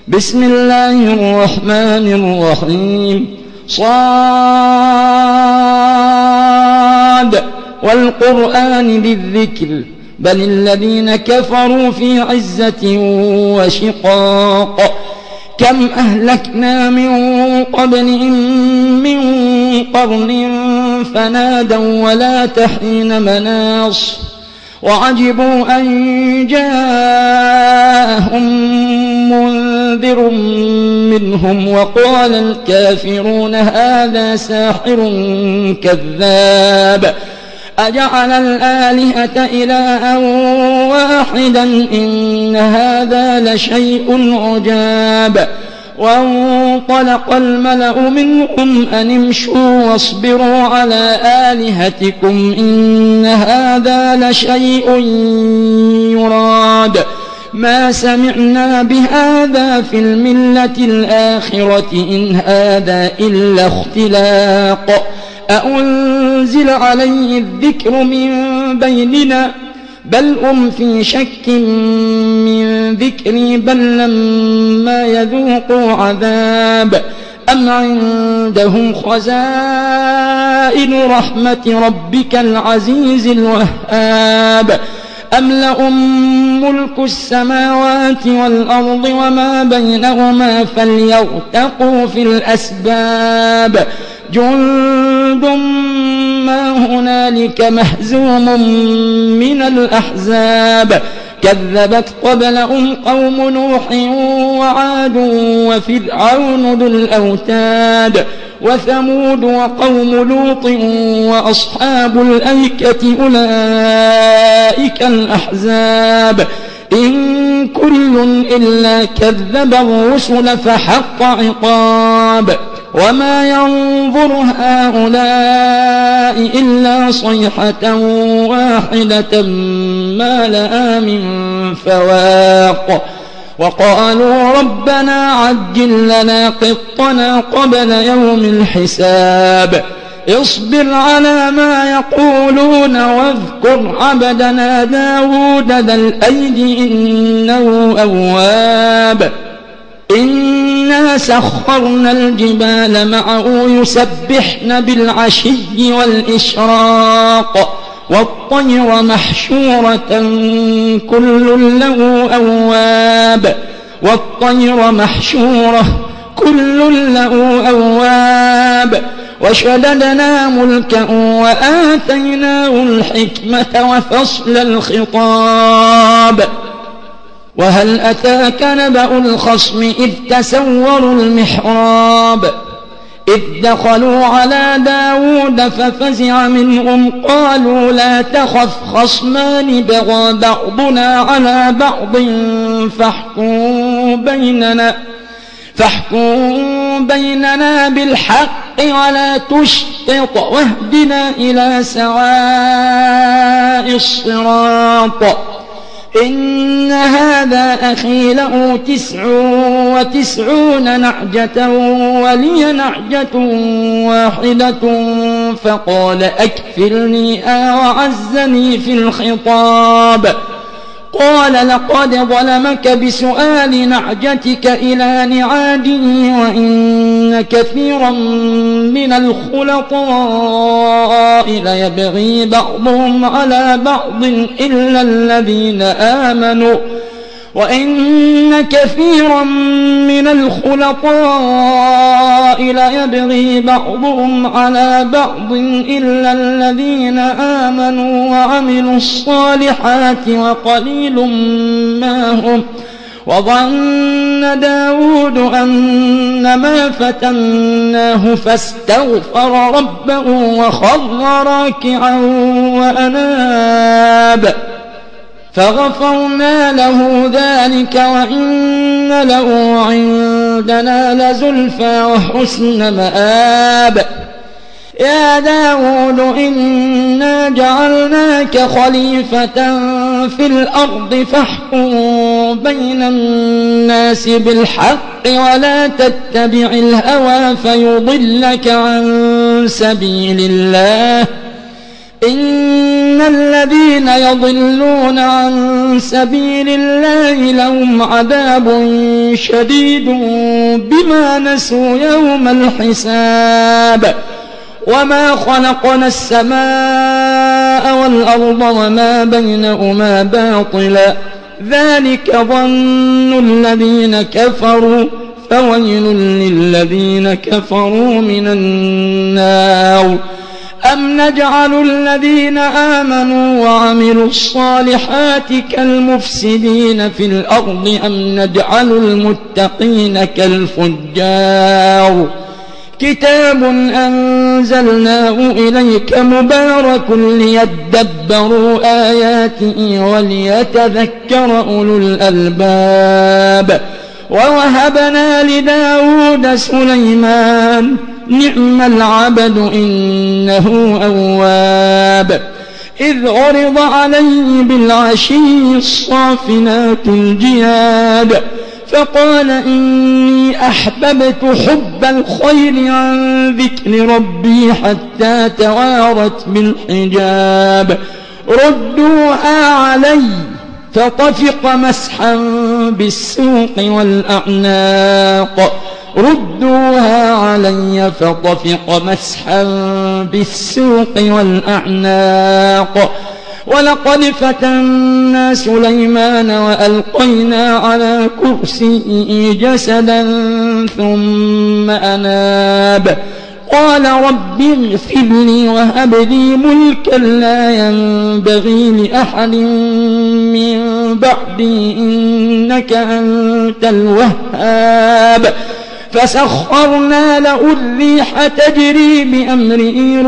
بسم الله الرحمن الرحيم صاد والقرآن بالذكر بل الذين كفروا في عزة وشقاق كم أهلكنا من قبلهم من قرن فنادوا ولا تحين مناص وعجبوا أن جاءهم منذر منهم وقال الكافرون هذا ساحر كذاب أجعل الآلهة إلها واحدا إن هذا لشيء عجاب وانطلق الملأ منهم أن امشوا واصبروا على آلهتكم إن هذا لشيء يراد ما سمعنا بهذا في الملة الآخرة إن هذا إلا اختلاق أأنزل عليه الذكر من بيننا بل هم في شك من ذكري بل لما يذوقوا عذاب أم عندهم خزائن رحمة ربك العزيز الوهاب أم لهم ملك السماوات والأرض وما بينهما فليرتقوا في الأسباب جند ما هنالك مهزوم من الأحزاب كذبت قبلهم قوم نوح وعاد وفرعون ذو الأوتاد وثمود وقوم لوط وأصحاب الأيكة أولئك الأحزاب إن كل إلا كذب الرسل فحق عقاب وما ينظر هؤلاء إلا صيحة واحدة ما لها من فواق وقالوا ربنا عجل لنا قطنا قبل يوم الحساب اصبر على ما يقولون واذكر عبدنا داود ذا الأيد إنه أواب إنا سخرنا الجبال معه يسبحن بالعشي والإشراق والطير محشورة كل له أواب والطير محشورة كل له أواب وشددنا ملكه وآتيناه الحكمة وفصل الخطاب وهل أتاك نبأ الخصم إذ تسوروا المحراب إذ دخلوا على داود ففزع منهم قالوا لا تخف خصمان بغى بعضنا على بعض فاحكم بيننا بالحق ولا تشطط واهدنا إلى سواء الصراط إن هذا أخي له 99 نعجة ولي نعجة واحدة فقال أكفلني وعزني في الخطاب قال لقد ظلمك بسؤال نعجتك إلى نعاجه وإن كثيرا من الخلطاء ليبغي بعضهم على بعض إلا الذين آمنوا وإن كثيرا من الخلطاء ليبغي بعضهم على بعض إلا الذين آمنوا وعملوا الصالحات وقليل ما هم وظن داود أنما فتناه فاستغفر ربه وخر راكعا وأناب فغفرنا له ذلك وإن له عندنا لزلفى وحسن مآب يا داود إنا جعلناك خليفة في الأرض فاحكم بين الناس بالحق ولا تتبع الهوى فيضلك عن سبيل الله إن الذين يضلون عن سبيل الله لهم عذاب شديد بما نسوا يوم الحساب وما خلقنا السماء والأرض وما بينهما باطلا ذلك ظن الذين كفروا فويل للذين كفروا من النار أم نجعل الذين آمنوا وعملوا الصالحات كالمفسدين في الأرض أم نجعل المتقين كالفجار كتاب أنزلناه إليك مبارك ليدبروا آياته وليتذكر أولو الألباب ووهبنا لداود سليمان نعم العبد إنه أواب إذ عرض عليه بالعشي الصافنات الجياد فقال إني أحببت حب الخير عن ذكر ربي حتى توارت بالحجاب ردوها علي فطفق مسحا بالسوق والأعناق ردوها علي فطفق مسحا بالسوق والأعناق ولقد فتنا سليمان وألقينا على كرسيه جسدا ثم أناب قال رب اغفر لي وهب لي ملكا لا ينبغي لأحد من بعدي إنك أنت الوهاب فسخرنا له الريح تجري بأمره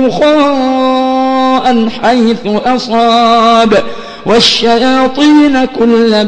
رخاء حيث أصاب والشياطين كل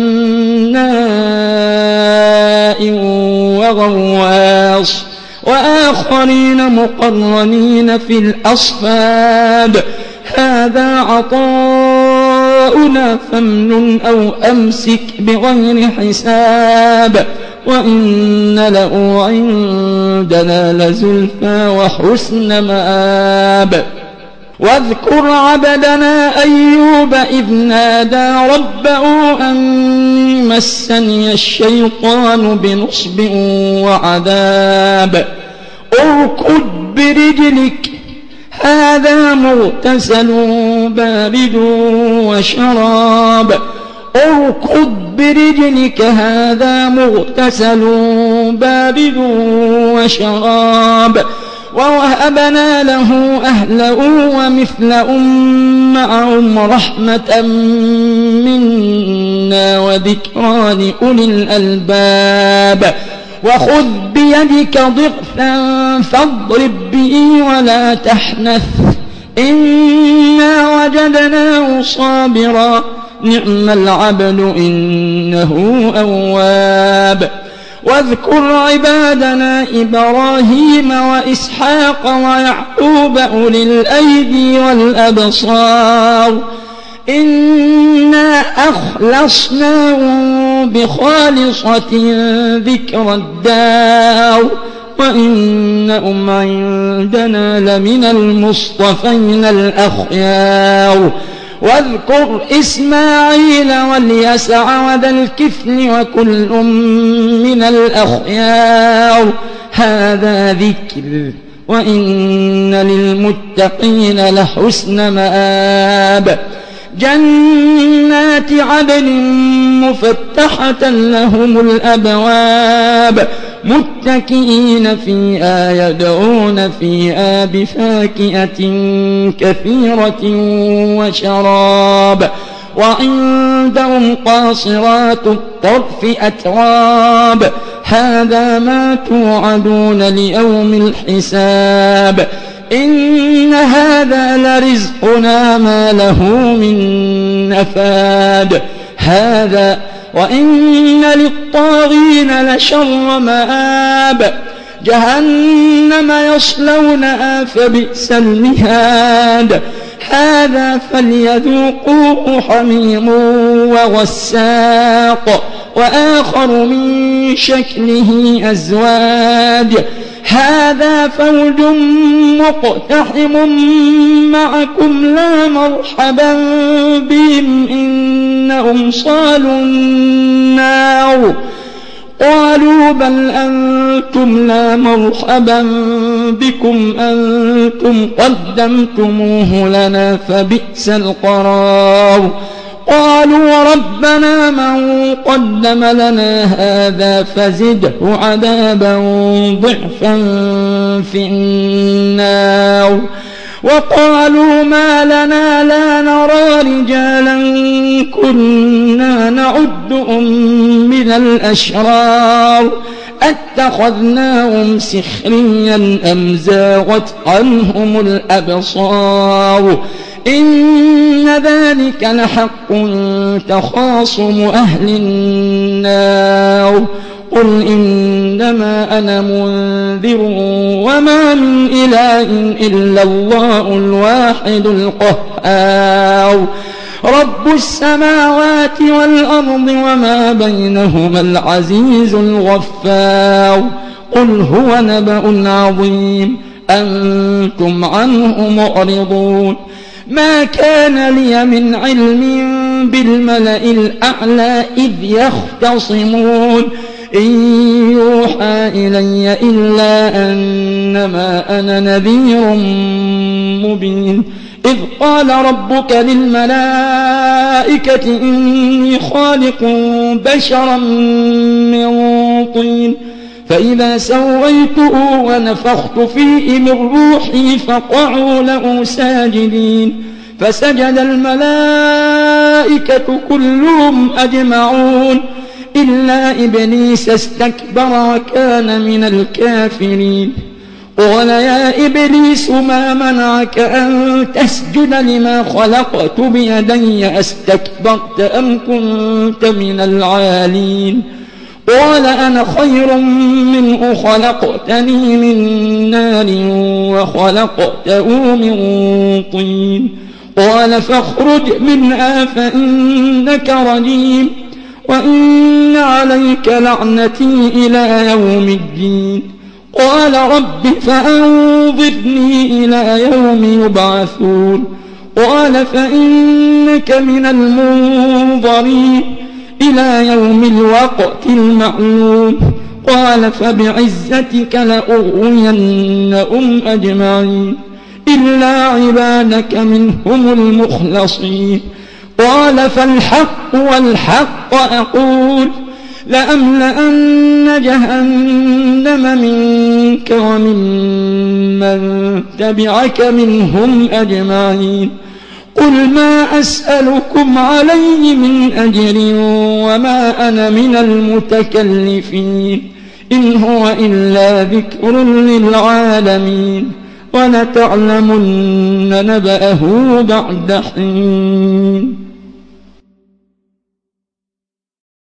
بناء وغواص وآخرين مقرنين في الأصفاد هذا عطاؤنا فامنن أو أمسك بغير حساب وإن له عندنا لزلفى وحسن مآب واذكر عبدنا أيوب إذ نادى ربه أني مسني الشيطان بنصب وعذاب اركض برجلك هذا مغتسل بارد وشراب اركض برجلك هذا مغتسل بارد وشراب ووهبنا له أهله ومثلهم معهم رحمة منا وذكرى لأولي الألباب وخذ بيدك ضغثا فاضرب به ولا تحنث إنا وجدناه صابرا نعم العبد إنه أواب واذكر عبادنا إبراهيم وإسحاق ويعقوب أولي الأيدي والأبصار إنا أخلصناهم بخالصة ذكر الدار وإنهم عندنا لمن المصطفين الأخيار واذكر إسماعيل واليسع وذا الكفل وكل من الأخيار هذا ذكر وإن للمتقين لحسن مآب جنات عدن مفتحة لهم الأبواب متكئين فيها يدعون فيها بفاكهة كثيرة وشراب وعندهم قاصرات الطرف أتراب هذا ما توعدون ليوم الحساب إن هذا لرزقنا ما له من نفاد هذا وإن للطاغين لشر مآب جهنم يصلونها فبئس المهاد هذا فليذوقوه حميم وغساق وآخر من شكله أزواج هذا فوج مقتحم معكم لا مرحبا بهم إنهم صالوا النار قالوا بل أنتم لا مرحبا بكم أنتم قدمتموه لنا فبئس القرار قالوا ربنا من قدم لنا هذا فزده عذابا ضعفا في النار وقالوا ما لنا لا نرى رجالا كنا نعدهم من الأشرار أتخذناهم سخريا أم زاغت عنهم الأبصار إن ذلك لحق تخاصم أهل النار قل إنما أنا منذر وما من إله إلا الله الواحد القهار رب السماوات والأرض وما بينهما العزيز الغفار قل هو نبأ عظيم أنتم عنه معرضون ما كان لي من علم بالملأ الأعلى إذ يختصمون إن يوحى إلي إلا أنما أنا نذير مبين إذ قال ربك للملائكة إني خالق بشرا من طين فإذا سويته ونفخت فيه من روحي فقعوا له ساجدين فسجد الملائكة كلهم أجمعون إلا إبليس استكبر وكان من الكافرين قال يا إبليس ما منعك أن تسجد لما خلقت بيدي أستكبرت أم كنت من العالين قال أنا خير منه خلقتني من نار وخلقته من طين قال فاخرج منها فإنك رجيم وإن عليك لعنتي إلى يوم الدين قال رب فأنظرني إلى يوم يبعثون قال فإنك من المنظرين إلى يوم الوقت المعلوم قال فبعزتك لأغوينهم أجمعين إلا عبادك منهم المخلصين قال فالحق والحق أقول لأملأن جهنم منك وممن تبعك منهم أجمعين قل ما أسألكم عليه من أجر وما أنا من المتكلفين إن هو إلا ذكر للعالمين ولتعلمن نبأه بعد حين